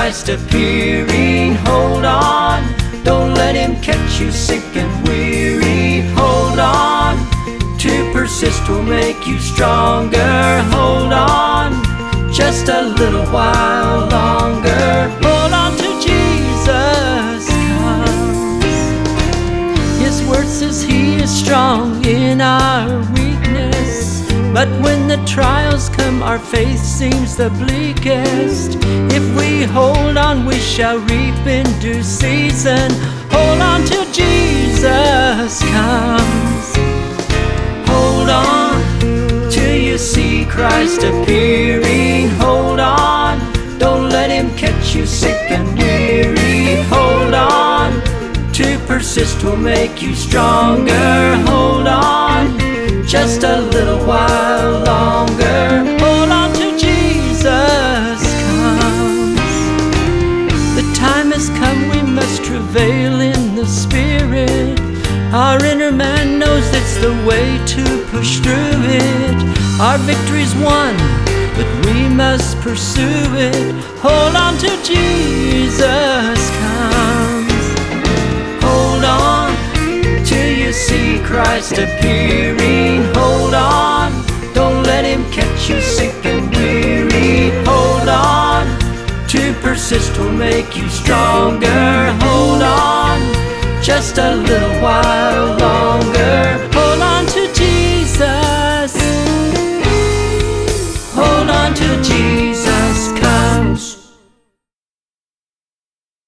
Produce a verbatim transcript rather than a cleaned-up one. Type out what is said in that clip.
Christ appearing. Hold on, don't let him catch you sick and weary. Hold on, to persist will make you stronger. Hold on, just a little while longer. Hold on to Jesus comes. His word says he is strong in our weakness, but when the trials come, our faith seems the bleakest. If we hold on, we shall reap in due season. Hold on till Jesus comes. Hold on till you see Christ appearing. Hold on, don't let him catch you sick and weary. Hold on, to persist will make you stronger. Hold on, just a little while longer. Hold on till Jesus comes. The time has come, we must travail in the Spirit. Our inner man knows it's the way to push through it. Our victory's won, but we must pursue it. Hold on till Jesus comes. Hold on till you see Christ appearing. Hold on, don't let him catch you sick and weary. Hold on, to persist will make you stronger. Hold on, just a little while longer. Hold on to Jesus. Hold on to Jesus.